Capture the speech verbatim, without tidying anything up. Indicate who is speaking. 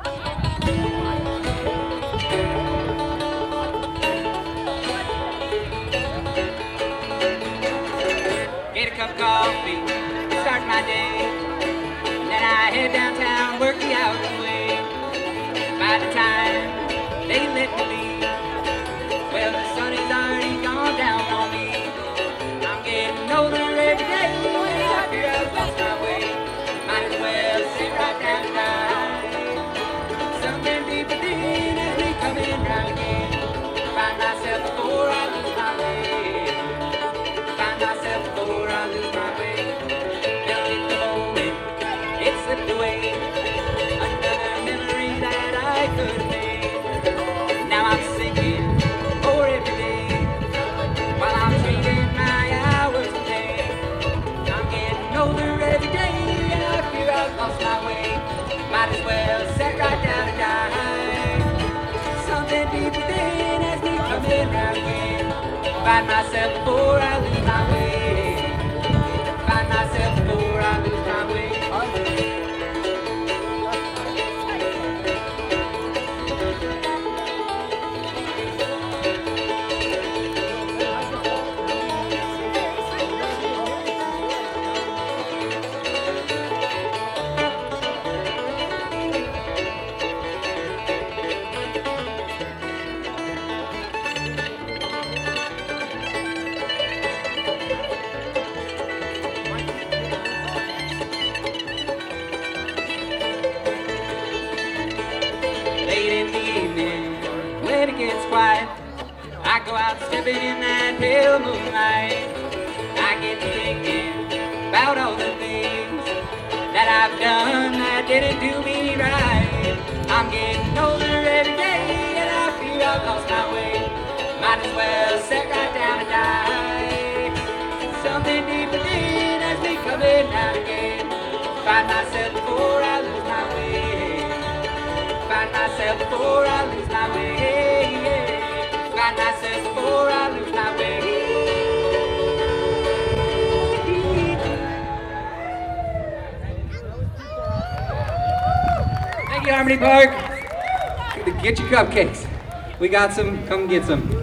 Speaker 1: Get a cup of coffee, start my day. Then I head downtown, work the hours away. By the time they let me leave, well, the sun is already gone down on me. I'm getting older every day, when I fear I've lost my way. Might as well sit right down and die. Something deep within has me coming round again. Find myself before I lose my way. Find myself before I lose my way. Felt it the moment it slipped away. Another memory that I could have made. Now I'm sinking for every day, while I'm trading my hours today. I'm getting older every day, and I fear I've lost my way. Might as well sit right down and die. Something deep within has me coming round again. Find myself before I lose my way. Find myself before I lose my way. Late in the evening, when it gets quiet, I go out stepping in that pale moonlight. I get to thinking about all the things that I've done that didn't do me right. I'm getting older every day, and I feel I've lost my way. Might as well sit right down and die. Something deep within has me coming out again. Find myself before I lose my way. Find myself before I lose my way. Find myself before I lose my way. Thank you, Harmony Park. Get your cupcakes. We got some. Come get some.